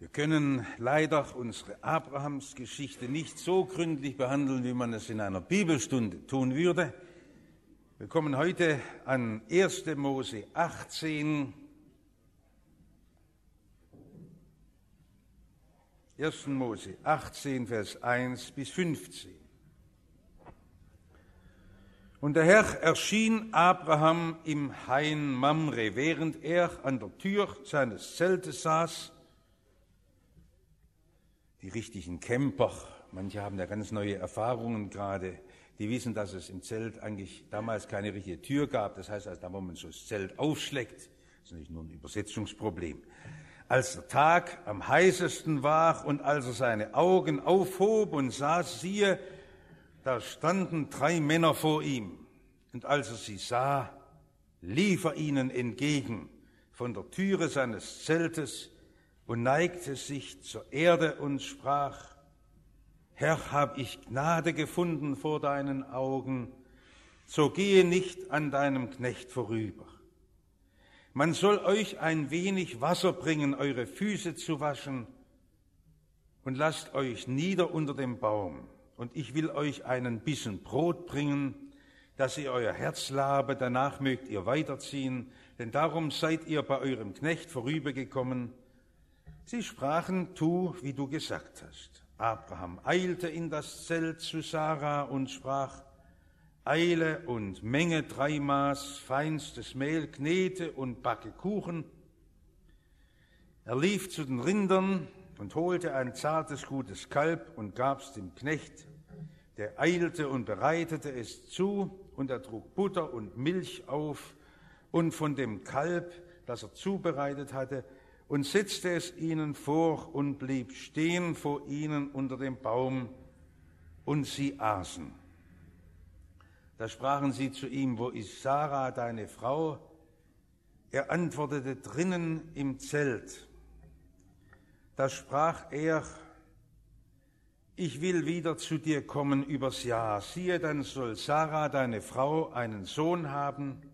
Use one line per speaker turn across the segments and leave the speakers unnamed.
Wir können leider unsere Abrahamsgeschichte nicht so gründlich behandeln, wie man es in einer Bibelstunde tun würde. Wir kommen heute an 1. Mose 18. 1. Mose 18, Vers 1 bis 15. Und der Herr erschien Abraham im Hain Mamre, während er an der Tür seines Zeltes saß. Die richtigen Camper, manche haben ja ganz neue Erfahrungen gerade, die wissen, dass es im Zelt eigentlich damals keine richtige Tür gab. Das heißt, da wo man so das Zelt aufschlägt, das ist nicht nur ein Übersetzungsproblem. Als der Tag am heißesten war und als er seine Augen aufhob und sah, siehe, da standen 3 Männer vor ihm. Und als er sie sah, lief er ihnen entgegen von der Türe seines Zeltes und neigte sich zur Erde und sprach: Herr, hab ich Gnade gefunden vor deinen Augen, so gehe nicht an deinem Knecht vorüber. Man soll euch ein wenig Wasser bringen, eure Füße zu waschen, und lasst euch nieder unter dem Baum. Und ich will euch einen Bissen Brot bringen, dass ihr euer Herz labe, danach mögt ihr weiterziehen, denn darum seid ihr bei eurem Knecht vorübergekommen. Sie sprachen: Tu, wie du gesagt hast. Abraham eilte in das Zelt zu Sarah und sprach: Eile und menge 3 Maß feinstes Mehl, knete und backe Kuchen. Er lief zu den Rindern und holte ein zartes, gutes Kalb und gab's dem Knecht. Der eilte und bereitete es zu, und er trug Butter und Milch auf und von dem Kalb, das er zubereitet hatte, und setzte es ihnen vor und blieb stehen vor ihnen unter dem Baum, und sie aßen. Da sprachen sie zu ihm: Wo ist Sarah, deine Frau? Er antwortete: Drinnen im Zelt. Da sprach er: Ich will wieder zu dir kommen übers Jahr. Siehe, dann soll Sarah, deine Frau, einen Sohn haben.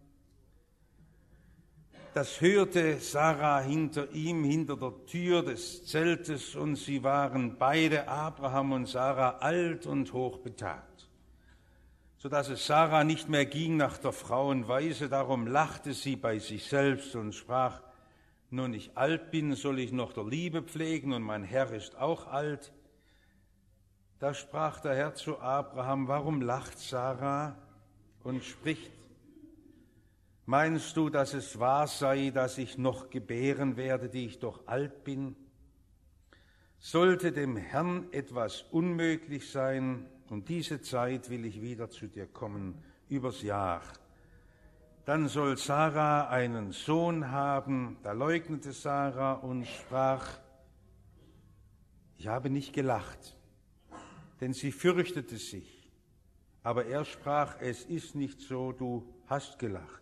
Das hörte Sarah hinter ihm, hinter der Tür des Zeltes, und sie waren beide, Abraham und Sarah, alt und hochbetagt, sodass es Sarah nicht mehr ging nach der Frauenweise. Darum lachte sie bei sich selbst und sprach: Nun ich alt bin, soll ich noch der Liebe pflegen, und mein Herr ist auch alt. Da sprach der Herr zu Abraham: Warum lacht Sarah und spricht? Meinst du, dass es wahr sei, dass ich noch gebären werde, die ich doch alt bin? Sollte dem Herrn etwas unmöglich sein, um diese Zeit will ich wieder zu dir kommen, übers Jahr. Dann soll Sarah einen Sohn haben. Da leugnete Sarah und sprach: Ich habe nicht gelacht, denn sie fürchtete sich. Aber er sprach: Es ist nicht so, du hast gelacht.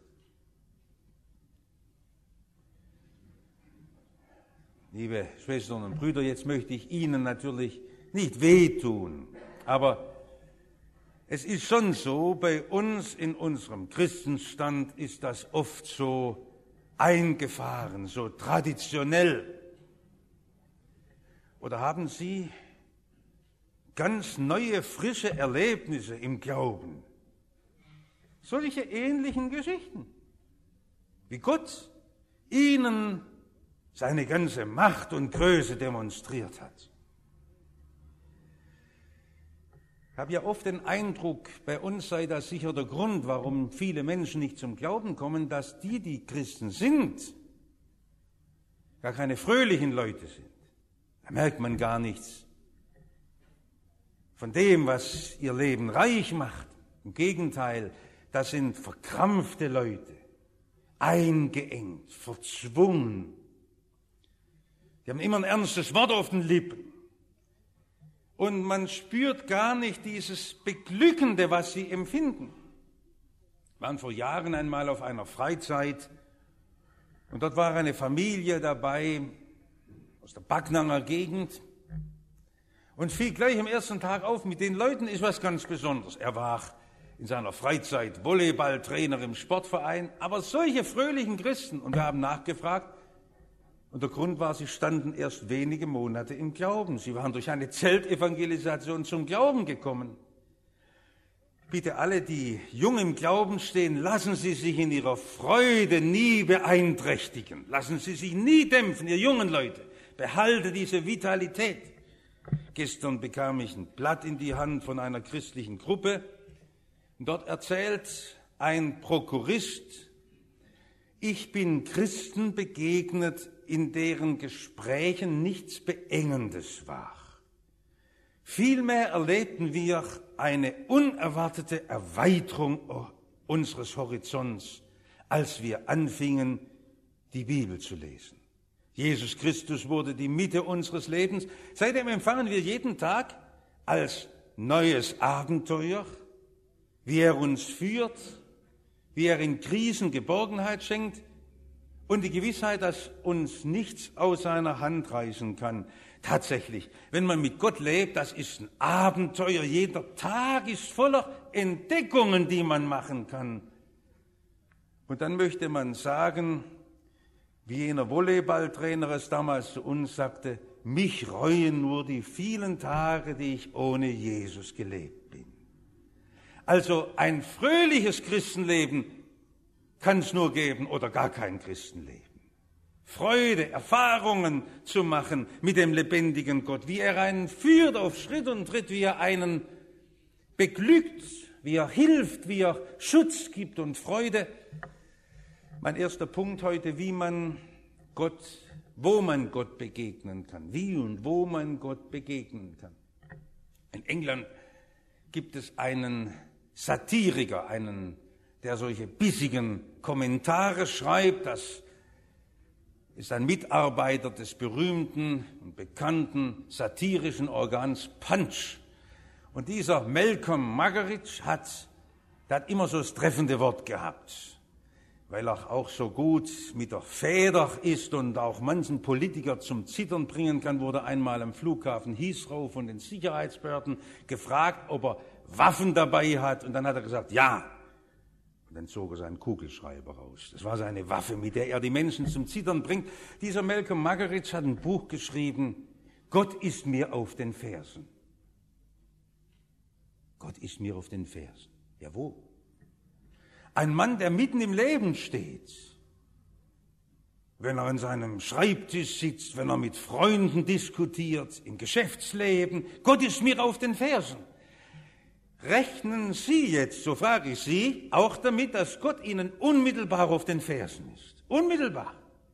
Liebe Schwestern und Brüder, jetzt möchte ich Ihnen natürlich nicht wehtun, aber es ist schon so, bei uns in unserem Christenstand ist das oft so eingefahren, so traditionell. Oder haben Sie ganz neue, frische Erlebnisse im Glauben? Solche ähnlichen Geschichten, wie Gott Ihnen seine ganze Macht und Größe demonstriert hat. Ich habe ja oft den Eindruck, bei uns sei das sicher der Grund, warum viele Menschen nicht zum Glauben kommen, dass die Christen sind, gar keine fröhlichen Leute sind. Da merkt man gar nichts von dem, was ihr Leben reich macht. Im Gegenteil, das sind verkrampfte Leute, eingeengt, verzwungen. Die haben immer ein ernstes Wort auf den Lippen. Und man spürt gar nicht dieses Beglückende, was sie empfinden. Wir waren vor Jahren einmal auf einer Freizeit und dort war eine Familie dabei aus der Backnanger Gegend. Und fiel gleich am ersten Tag auf, mit den Leuten ist was ganz Besonderes. Er war in seiner Freizeit Volleyballtrainer im Sportverein, aber solche fröhlichen Christen. Und wir haben nachgefragt, Und der Grund war, sie standen erst wenige Monate im Glauben. Sie waren durch eine Zeltevangelisation zum Glauben gekommen. Bitte alle, die jung im Glauben stehen, lassen Sie sich in Ihrer Freude nie beeinträchtigen. Lassen Sie sich nie dämpfen, ihr jungen Leute. Behalte diese Vitalität. Gestern bekam ich ein Blatt in die Hand von einer christlichen Gruppe. Dort erzählt ein Prokurist, ich bin Christen begegnet, in deren Gesprächen nichts Beengendes war. Vielmehr erlebten wir eine unerwartete Erweiterung unseres Horizonts, als wir anfingen, die Bibel zu lesen. Jesus Christus wurde die Mitte unseres Lebens. Seitdem empfangen wir jeden Tag als neues Abenteuer, wie er uns führt, wie er in Krisen Geborgenheit schenkt und die Gewissheit, dass uns nichts aus seiner Hand reißen kann. Tatsächlich, wenn man mit Gott lebt, das ist ein Abenteuer. Jeder Tag ist voller Entdeckungen, die man machen kann. Und dann möchte man sagen, wie jener Volleyballtrainer es damals zu uns sagte, mich reuen nur die vielen Tage, die ich ohne Jesus gelebt bin. Also ein fröhliches Christenleben kann es nur geben oder gar kein Christenleben. Freude, Erfahrungen zu machen mit dem lebendigen Gott, wie er einen führt auf Schritt und Tritt, wie er einen beglückt, wie er hilft, wie er Schutz gibt und Freude. Mein erster Punkt heute, wo man Gott begegnen kann, wie und wo man Gott begegnen kann. In England gibt es einen Satiriker, der solche bissigen Kommentare schreibt, das ist ein Mitarbeiter des berühmten und bekannten satirischen Organs Punch. Und dieser Malcolm Muggeridge hat immer so das treffende Wort gehabt, weil er auch so gut mit der Feder ist und auch manchen Politiker zum Zittern bringen kann, wurde einmal am Flughafen Heathrow von den Sicherheitsbehörden gefragt, ob er Waffen dabei hat. Und dann hat er gesagt, ja. Und dann zog er seinen Kugelschreiber raus. Das war seine Waffe, mit der er die Menschen zum Zittern bringt. Dieser Malcolm Muggeridge hat ein Buch geschrieben, Gott ist mir auf den Fersen. Gott ist mir auf den Fersen. Ja, wo? Ein Mann, der mitten im Leben steht. Wenn er an seinem Schreibtisch sitzt, wenn er mit Freunden diskutiert, im Geschäftsleben. Gott ist mir auf den Fersen. Rechnen Sie jetzt, so frage ich Sie, auch damit, dass Gott Ihnen unmittelbar auf den Fersen ist. Unmittelbar.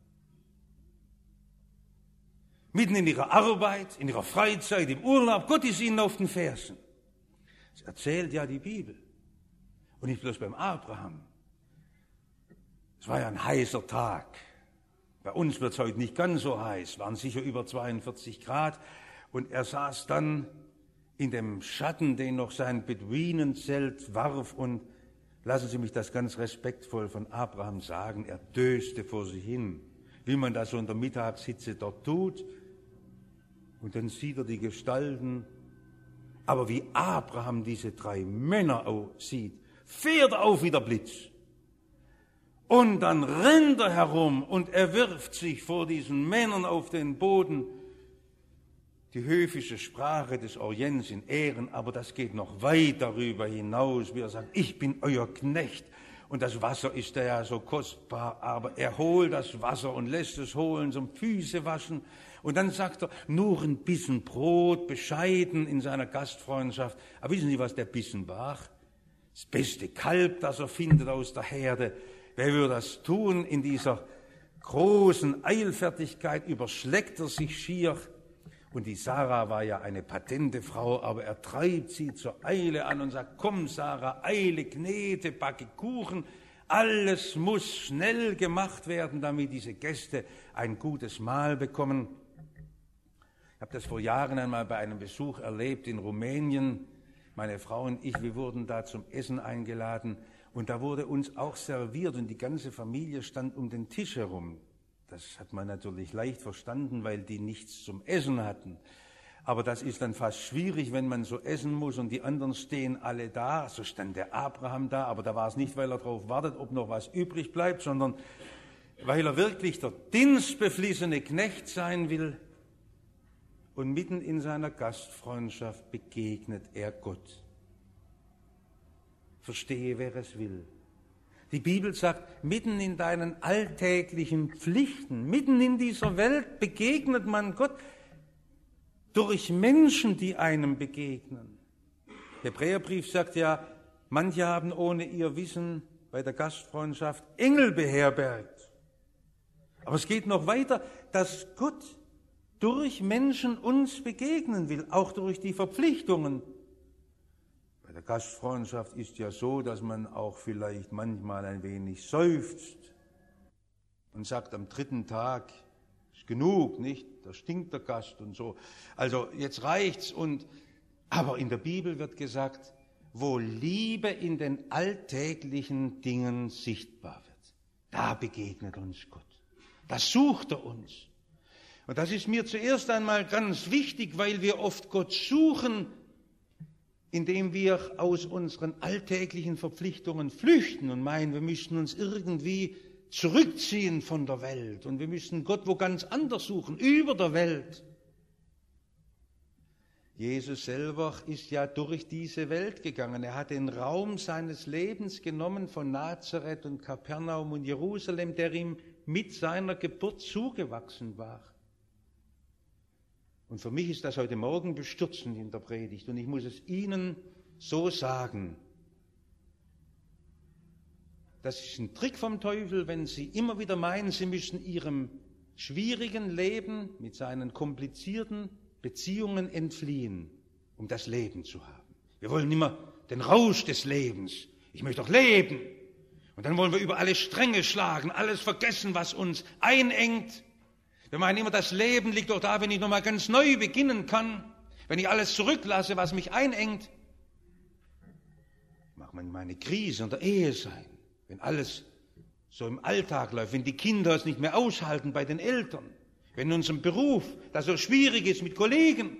Mitten in Ihrer Arbeit, in Ihrer Freizeit, im Urlaub, Gott ist Ihnen auf den Fersen. Das erzählt ja die Bibel. Und nicht bloß beim Abraham. Es war ja ein heißer Tag. Bei uns wird es heute nicht ganz so heiß, waren sicher über 42 Grad. Und er saß dann in dem Schatten, den noch sein Beduinenzelt warf. Und lassen Sie mich das ganz respektvoll von Abraham sagen, er döste vor sich hin, wie man das so in der Mittagshitze dort tut. Und dann sieht er die Gestalten. Aber wie Abraham diese 3 Männer sieht, fährt er auf wie der Blitz. Und dann rennt er herum und er wirft sich vor diesen Männern auf den Boden. Die höfische Sprache des Orients in Ehren, aber das geht noch weit darüber hinaus, wie er sagt, ich bin euer Knecht. Und das Wasser ist ja so kostbar, aber er holt das Wasser und lässt es holen zum Füße waschen. Und dann sagt er, nur ein Bissen Brot, bescheiden in seiner Gastfreundschaft. Aber wissen Sie, was der Bissen war? Das beste Kalb, das er findet aus der Herde. Wer würde das tun? In dieser großen Eilfertigkeit überschlägt er sich schier. Und die Sarah war ja eine patente Frau, aber er treibt sie zur Eile an und sagt, komm Sarah, eile, knete, backe Kuchen. Alles muss schnell gemacht werden, damit diese Gäste ein gutes Mahl bekommen. Ich habe das vor Jahren einmal bei einem Besuch erlebt in Rumänien. Meine Frau und ich, wir wurden da zum Essen eingeladen und da wurde uns auch serviert und die ganze Familie stand um den Tisch herum. Das hat man natürlich leicht verstanden, weil die nichts zum Essen hatten. Aber das ist dann fast schwierig, wenn man so essen muss und die anderen stehen alle da. So stand der Abraham da, aber da war es nicht, weil er darauf wartet, ob noch was übrig bleibt, sondern weil er wirklich der dienstbeflissene Knecht sein will. Und mitten in seiner Gastfreundschaft begegnet er Gott. Verstehe, wer es will. Die Bibel sagt, mitten in deinen alltäglichen Pflichten, mitten in dieser Welt begegnet man Gott durch Menschen, die einem begegnen. Der Hebräerbrief sagt ja, manche haben ohne ihr Wissen bei der Gastfreundschaft Engel beherbergt. Aber es geht noch weiter, dass Gott durch Menschen uns begegnen will, auch durch die Verpflichtungen. Bei der Gastfreundschaft ist ja so, dass man auch vielleicht manchmal ein wenig seufzt und sagt, am 3. Tag ist genug, nicht? Da stinkt der Gast und so. Also jetzt reicht's. Aber in der Bibel wird gesagt, wo Liebe in den alltäglichen Dingen sichtbar wird, da begegnet uns Gott. Da sucht er uns. Und das ist mir zuerst einmal ganz wichtig, weil wir oft Gott suchen, indem wir aus unseren alltäglichen Verpflichtungen flüchten und meinen, wir müssten uns irgendwie zurückziehen von der Welt und wir müssen Gott wo ganz anders suchen, über der Welt. Jesus selber ist ja durch diese Welt gegangen. Er hat den Raum seines Lebens genommen von Nazareth und Kapernaum und Jerusalem, der ihm mit seiner Geburt zugewachsen war. Und für mich ist das heute Morgen bestürzend in der Predigt. Und ich muss es Ihnen so sagen. Das ist ein Trick vom Teufel, wenn Sie immer wieder meinen, Sie müssen Ihrem schwierigen Leben mit seinen komplizierten Beziehungen entfliehen, um das Leben zu haben. Wir wollen immer den Rausch des Lebens. Ich möchte doch leben. Und dann wollen wir über alle Stränge schlagen, alles vergessen, was uns einengt. Wir meinen immer, das Leben liegt doch da, wenn ich nochmal ganz neu beginnen kann, wenn ich alles zurücklasse, was mich einengt. Mag manchmal eine Krise in der Ehe sein, wenn alles so im Alltag läuft, wenn die Kinder es nicht mehr aushalten bei den Eltern, wenn in unserem Beruf das so schwierig ist mit Kollegen.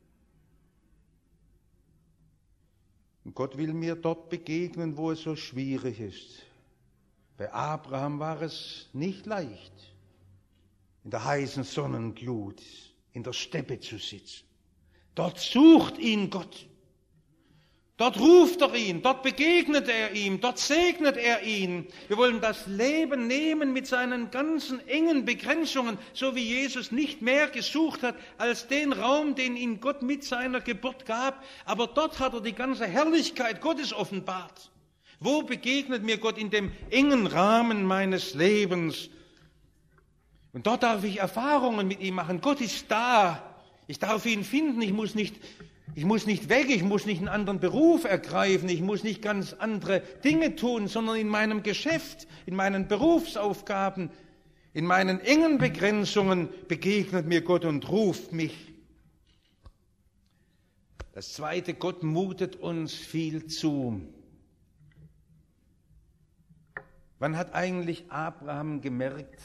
Und Gott will mir dort begegnen, wo es so schwierig ist. Bei Abraham war es nicht leicht, in der heißen Sonnenglut, in der Steppe zu sitzen. Dort sucht ihn Gott. Dort ruft er ihn, dort begegnet er ihm, dort segnet er ihn. Wir wollen das Leben nehmen mit seinen ganzen engen Begrenzungen, so wie Jesus nicht mehr gesucht hat als den Raum, den ihm Gott mit seiner Geburt gab. Aber dort hat er die ganze Herrlichkeit Gottes offenbart. Wo begegnet mir Gott? In dem engen Rahmen meines Lebens. Und dort darf ich Erfahrungen mit ihm machen. Gott ist da. Ich darf ihn finden. Ich muss nicht weg. Ich muss nicht einen anderen Beruf ergreifen. Ich muss nicht ganz andere Dinge tun, sondern in meinem Geschäft, in meinen Berufsaufgaben, in meinen engen Begrenzungen begegnet mir Gott und ruft mich. Das Zweite, Gott mutet uns viel zu. Wann hat eigentlich Abraham gemerkt,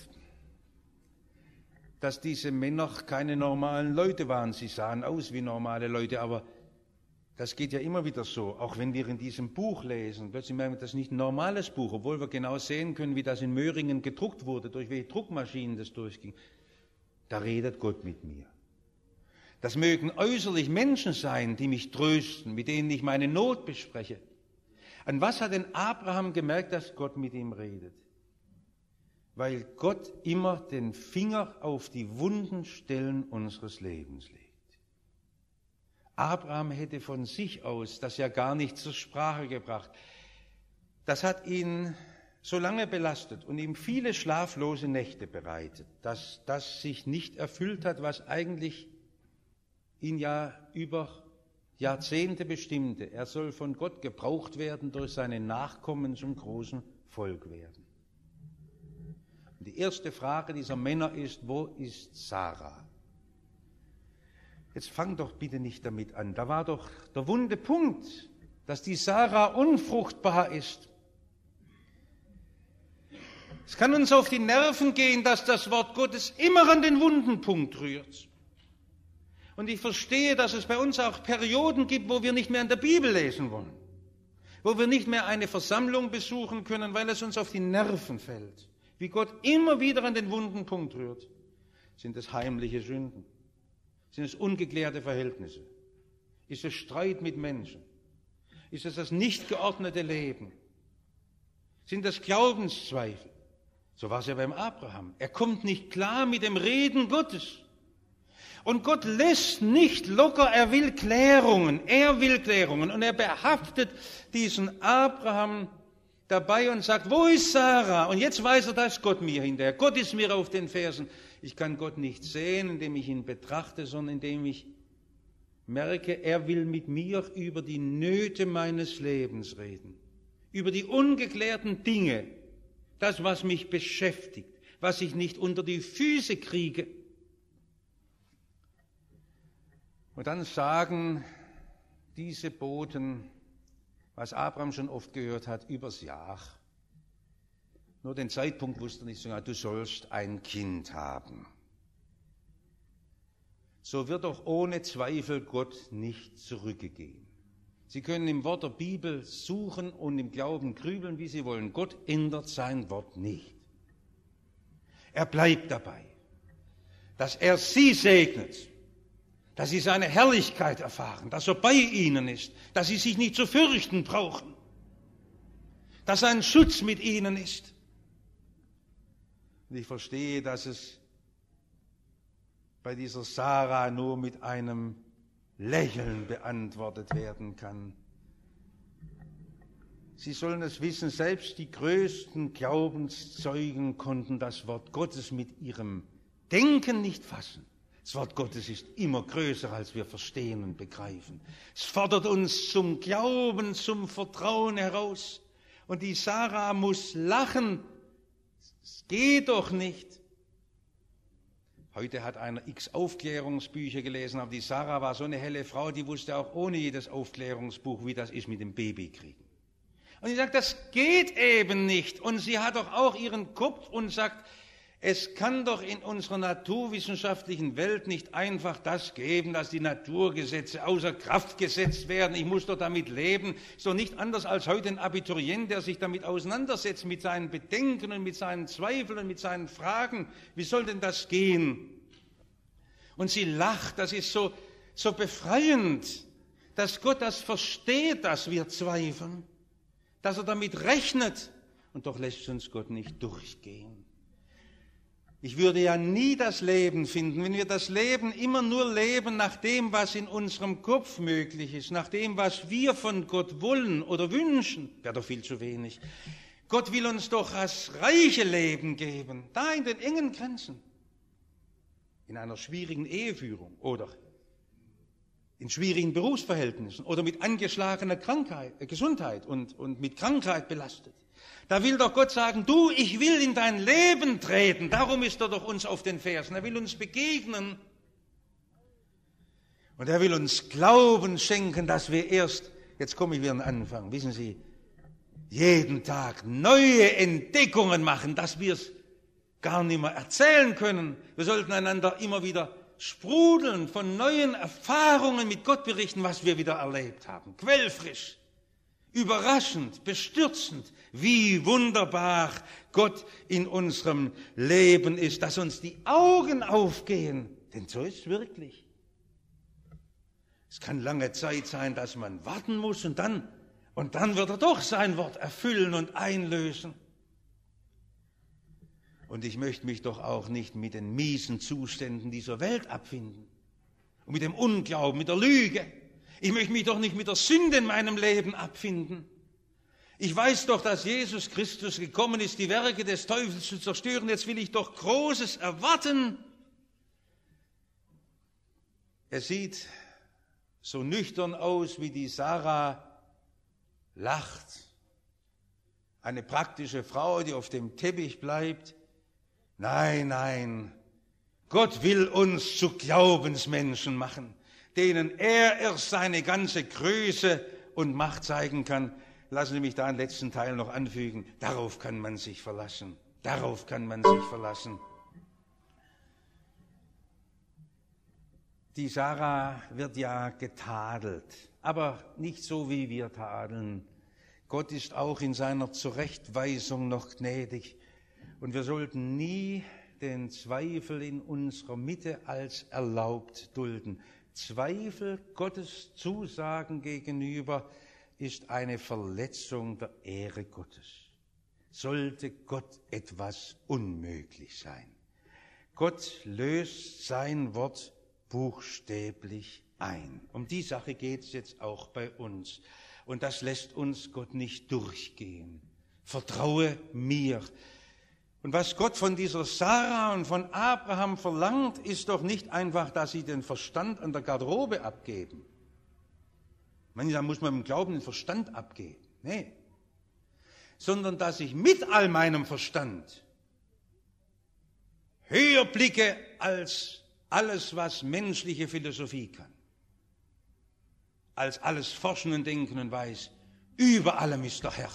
dass diese Männer keine normalen Leute waren? Sie sahen aus wie normale Leute, aber das geht ja immer wieder so. Auch wenn wir in diesem Buch lesen, plötzlich merken wir, das ist nicht ein normales Buch, obwohl wir genau sehen können, wie das in Möhringen gedruckt wurde, durch welche Druckmaschinen das durchging. Da redet Gott mit mir. Das mögen äußerlich Menschen sein, die mich trösten, mit denen ich meine Not bespreche. An was hat denn Abraham gemerkt, dass Gott mit ihm redet? Weil Gott immer den Finger auf die wunden Stellen unseres Lebens legt. Abraham hätte von sich aus das ja gar nicht zur Sprache gebracht. Das hat ihn so lange belastet und ihm viele schlaflose Nächte bereitet, dass das sich nicht erfüllt hat, was eigentlich ihn ja über Jahrzehnte bestimmte. Er soll von Gott gebraucht werden, durch seine Nachkommen zum großen Volk werden. Und die erste Frage dieser Männer ist, wo ist Sarah? Jetzt fang doch bitte nicht damit an. Da war doch der wunde Punkt, dass die Sarah unfruchtbar ist. Es kann uns auf die Nerven gehen, dass das Wort Gottes immer an den wunden Punkt rührt. Und ich verstehe, dass es bei uns auch Perioden gibt, wo wir nicht mehr in der Bibel lesen wollen, wo wir nicht mehr eine Versammlung besuchen können, weil es uns auf die Nerven fällt, wie Gott immer wieder an den wunden Punkt rührt, sind es heimliche Sünden, sind es ungeklärte Verhältnisse, ist es Streit mit Menschen, ist es das nicht geordnete Leben, sind das Glaubenszweifel. So war es ja beim Abraham. Er kommt nicht klar mit dem Reden Gottes. Und Gott lässt nicht locker, er will Klärungen. Und er behaftet diesen Abraham dabei und sagt, wo ist Sarah? Und jetzt weiß er, da ist Gott mir hinterher. Gott ist mir auf den Fersen. Ich kann Gott nicht sehen, indem ich ihn betrachte, sondern indem ich merke, er will mit mir über die Nöte meines Lebens reden. Über die ungeklärten Dinge, das, was mich beschäftigt, was ich nicht unter die Füße kriege. Und dann sagen diese Boten, was Abraham schon oft gehört hat, übers Jahr. Nur den Zeitpunkt wusste er nicht so genau, du sollst ein Kind haben. So wird doch ohne Zweifel Gott nicht zurückgehen. Sie können im Wort der Bibel suchen und im Glauben grübeln, wie Sie wollen. Gott ändert sein Wort nicht. Er bleibt dabei, dass er sie segnet, dass sie seine Herrlichkeit erfahren, dass er bei ihnen ist, dass sie sich nicht zu fürchten brauchen, dass sein Schutz mit ihnen ist. Und ich verstehe, dass es bei dieser Sarah nur mit einem Lächeln beantwortet werden kann. Sie sollen es wissen, selbst die größten Glaubenszeugen konnten das Wort Gottes mit ihrem Denken nicht fassen. Das Wort Gottes ist immer größer, als wir verstehen und begreifen. Es fordert uns zum Glauben, zum Vertrauen heraus. Und die Sarah muss lachen. Es geht doch nicht. Heute hat einer x Aufklärungsbücher gelesen, aber die Sarah war so eine helle Frau, die wusste auch ohne jedes Aufklärungsbuch, wie das ist mit dem Babykriegen. Und sie sagt, das geht eben nicht. Und sie hat doch auch ihren Kopf und sagt, es kann doch in unserer naturwissenschaftlichen Welt nicht einfach das geben, dass die Naturgesetze außer Kraft gesetzt werden. Ich muss doch damit leben. Ist doch nicht anders als heute ein Abiturient, der sich damit auseinandersetzt, mit seinen Bedenken und mit seinen Zweifeln und mit seinen Fragen. Wie soll denn das gehen? Und sie lacht, das ist so befreiend, dass Gott das versteht, dass wir zweifeln, dass er damit rechnet. Und doch lässt uns Gott nicht durchgehen. Ich würde ja nie das Leben finden, wenn wir das Leben immer nur leben nach dem, was in unserem Kopf möglich ist, nach dem, was wir von Gott wollen oder wünschen, wäre doch viel zu wenig. Gott will uns doch das reiche Leben geben, da in den engen Grenzen, in einer schwierigen Eheführung oder in schwierigen Berufsverhältnissen oder mit angeschlagener Gesundheit und mit Krankheit belastet. Da will doch Gott sagen, du, ich will in dein Leben treten. Darum ist er doch uns auf den Fersen. Er will uns begegnen. Und er will uns Glauben schenken, dass wir erst, jetzt komme ich wieder an den Anfang, wissen Sie, jeden Tag neue Entdeckungen machen, dass wir es gar nicht mehr erzählen können. Wir sollten einander immer wieder sprudeln, von neuen Erfahrungen mit Gott berichten, was wir wieder erlebt haben. Quellfrisch. Überraschend, bestürzend, wie wunderbar Gott in unserem Leben ist, dass uns die Augen aufgehen, denn so ist es wirklich. Es kann lange Zeit sein, dass man warten muss und dann wird er doch sein Wort erfüllen und einlösen. Und ich möchte mich doch auch nicht mit den miesen Zuständen dieser Welt abfinden und mit dem Unglauben, mit der Lüge. Ich möchte mich doch nicht mit der Sünde in meinem Leben abfinden. Ich weiß doch, dass Jesus Christus gekommen ist, die Werke des Teufels zu zerstören. Jetzt will ich doch Großes erwarten. Er sieht so nüchtern aus, wie die Sarah lacht. Eine praktische Frau, die auf dem Teppich bleibt. Nein, nein, Gott will uns zu Glaubensmenschen machen, denen er erst seine ganze Größe und Macht zeigen kann. Lassen Sie mich da einen letzten Teil noch anfügen. Darauf kann man sich verlassen. Darauf kann man sich verlassen. Die Sarah wird ja getadelt, aber nicht so, wie wir tadeln. Gott ist auch in seiner Zurechtweisung noch gnädig. Und wir sollten nie den Zweifel in unserer Mitte als erlaubt dulden. Zweifel Gottes Zusagen gegenüber ist eine Verletzung der Ehre Gottes. Sollte Gott etwas unmöglich sein? Gott löst sein Wort buchstäblich ein. Um die Sache geht es jetzt auch bei uns. Und das lässt uns Gott nicht durchgehen. Vertraue mir. Und was Gott von dieser Sarah und von Abraham verlangt, ist doch nicht einfach, dass sie den Verstand an der Garderobe abgeben. Manchmal muss man im Glauben den Verstand abgeben. Nee. Sondern dass ich mit all meinem Verstand höher blicke als alles, was menschliche Philosophie kann. Als alles Forschen und Denken und weiß, über allem ist der Herr.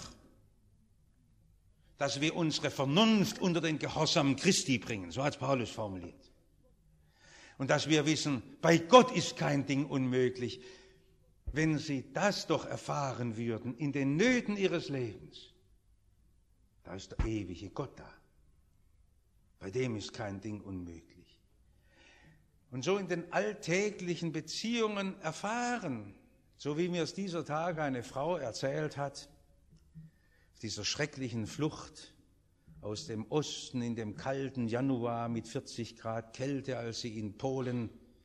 Dass wir unsere Vernunft unter den Gehorsam Christi bringen, so hat Paulus formuliert. Und dass wir wissen, bei Gott ist kein Ding unmöglich. Wenn Sie das doch erfahren würden in den Nöten Ihres Lebens, da ist der ewige Gott da. Bei dem ist kein Ding unmöglich. Und so in den alltäglichen Beziehungen erfahren, so wie mir es dieser Tage eine Frau erzählt hat, dieser schrecklichen Flucht aus dem Osten in dem kalten Januar mit 40 Grad Kälte, als sie in Polen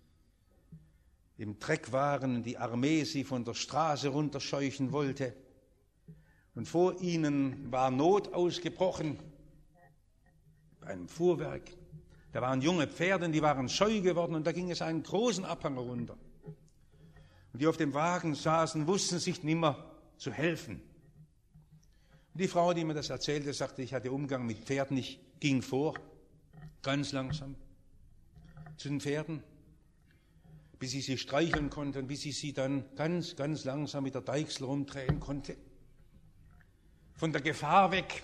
im Dreck waren und die Armee sie von der Straße runterscheuchen wollte. Und vor ihnen war Not ausgebrochen bei einem Fuhrwerk. Da waren junge Pferde, die waren scheu geworden und da ging es einen großen Abhang runter. Und die auf dem Wagen saßen, wussten sich nimmer zu helfen. Und die Frau, die mir das erzählte, sagte, ich hatte Umgang mit Pferden, ich ging vor, ganz langsam, zu den Pferden, bis ich sie streicheln konnte und bis ich sie dann ganz, ganz langsam mit der Deichsel rumdrehen konnte. Von der Gefahr weg.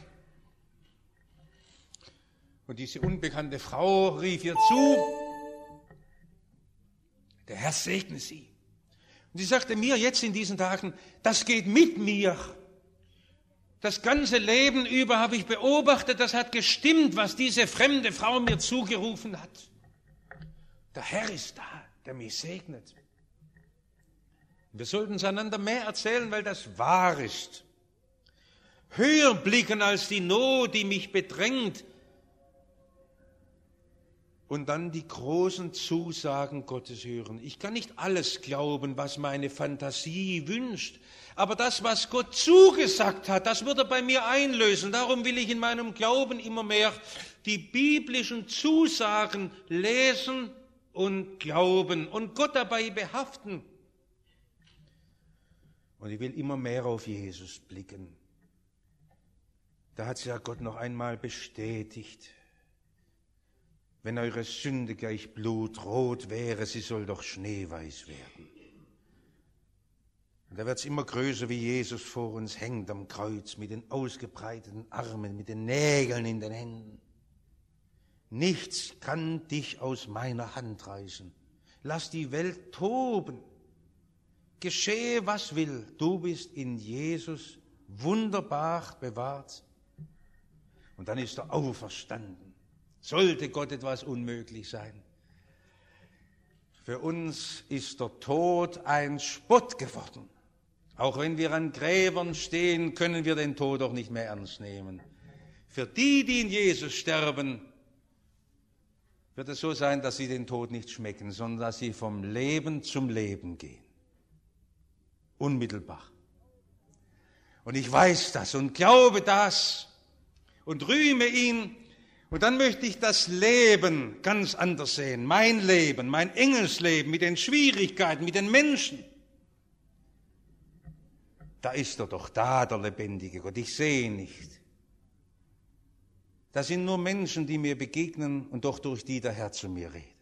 Und diese unbekannte Frau rief ihr zu, der Herr segne sie. Und sie sagte mir jetzt in diesen Tagen, das geht mit mir. Das ganze Leben über habe ich beobachtet, das hat gestimmt, was diese fremde Frau mir zugerufen hat. Der Herr ist da, der mich segnet. Wir sollten es einander mehr erzählen, weil das wahr ist. Höher blicken als die Not, die mich bedrängt. Und dann die großen Zusagen Gottes hören. Ich kann nicht alles glauben, was meine Fantasie wünscht. Aber das, was Gott zugesagt hat, das wird er bei mir einlösen. Darum will ich in meinem Glauben immer mehr die biblischen Zusagen lesen und glauben und Gott dabei behaften. Und ich will immer mehr auf Jesus blicken. Da hat es ja Gott noch einmal bestätigt. Wenn eure Sünde gleich blutrot wäre, sie soll doch schneeweiß werden. Und da wird es immer größer, wie Jesus vor uns hängt am Kreuz, mit den ausgebreiteten Armen, mit den Nägeln in den Händen. Nichts kann dich aus meiner Hand reißen. Lass die Welt toben. Geschehe, was will. Du bist in Jesus wunderbar bewahrt. Und dann ist er auferstanden. Sollte Gott etwas unmöglich sein. Für uns ist der Tod ein Spott geworden. Auch wenn wir an Gräbern stehen, können wir den Tod auch nicht mehr ernst nehmen. Für die, die in Jesus sterben, wird es so sein, dass sie den Tod nicht schmecken, sondern dass sie vom Leben zum Leben gehen. Unmittelbar. Und ich weiß das und glaube das und rühme ihn. Und dann möchte ich das Leben ganz anders sehen. Mein Leben, mein Engelsleben mit den Schwierigkeiten, mit den Menschen. Da ist er doch, da der lebendige Gott. Ich sehe ihn nicht. Das sind nur Menschen, die mir begegnen und doch durch die der Herr zu mir redet.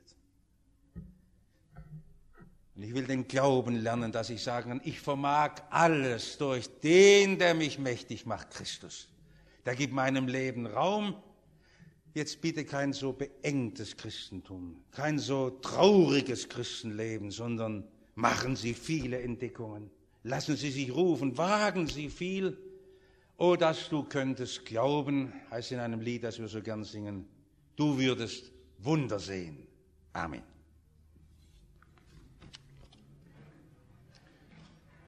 Und ich will den Glauben lernen, dass ich sagen kann, ich vermag alles durch den, der mich mächtig macht, Christus. Der gibt meinem Leben Raum. Jetzt bitte kein so beengtes Christentum, kein so trauriges Christenleben, sondern machen Sie viele Entdeckungen. Lassen Sie sich rufen, wagen Sie viel Oh, dass du könntest glauben, heißt in einem Lied, das wir so gern singen, du würdest Wunder sehen. Amen.